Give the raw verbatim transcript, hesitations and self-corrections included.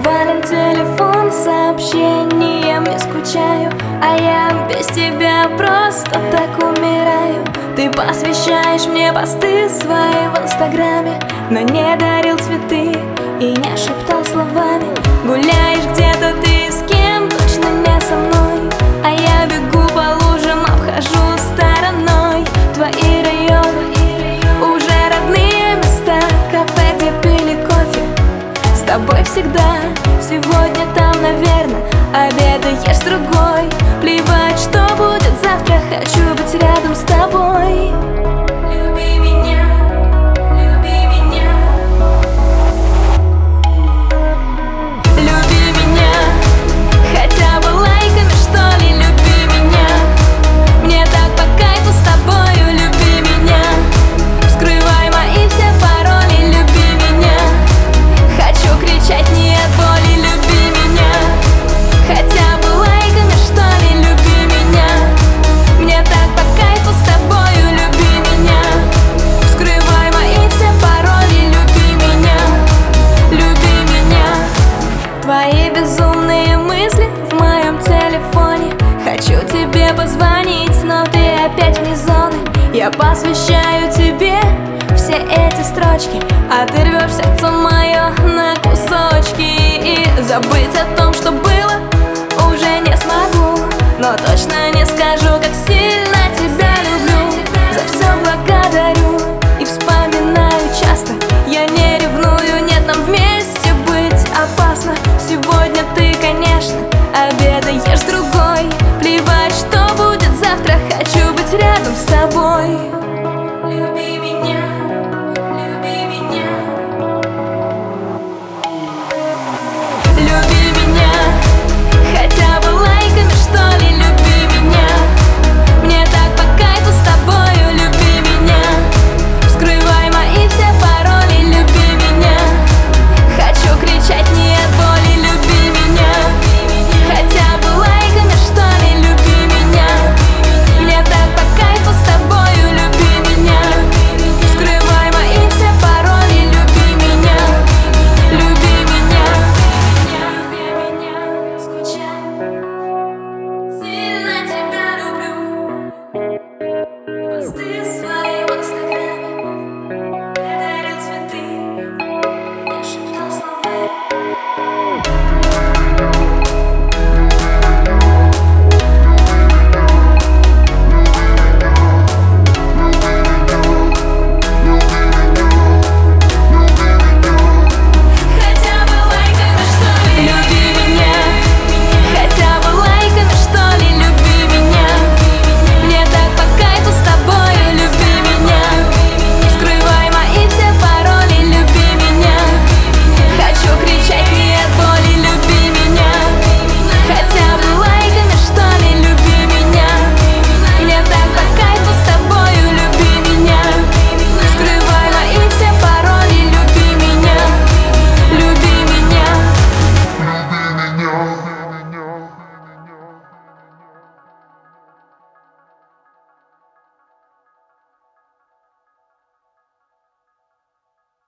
завален телефон сообщениями, скучаю, а я без тебя просто так умираю. Ты посвящаешь мне посты свои в инстаграме, но не дарил цветы и не шептал словами. Гуляешь где-то ты с кем, точно не со мной, а я бегу по лужам, обхожу стороной. Твои районы уже родные места, кафе, где пили кофе с тобой всегда. Сегодня там, наверное, обедаешь с другой. Плевать, что будет завтра, хочу быть рядом с тобой. Люби меня, люби меня. Люби меня, хотя бы лайками, что ли, люби меня. Мне так по кайфу с тобою, люби меня. Вскрывай мои все пароли, люби меня. Хочу кричать не от боли, люби меня. Хотя бы лайками, что ли, люби меня. Мне так по кайфу с тобою, люби меня. Вскрывай мои все пароли, люби меня. Люби меня. Твои безумные мысли в моем телефоне. Хочу тебе позвонить, но ты опять вне зоны. Я посвящаю тебе все эти строчки, а ты рвешь сердцем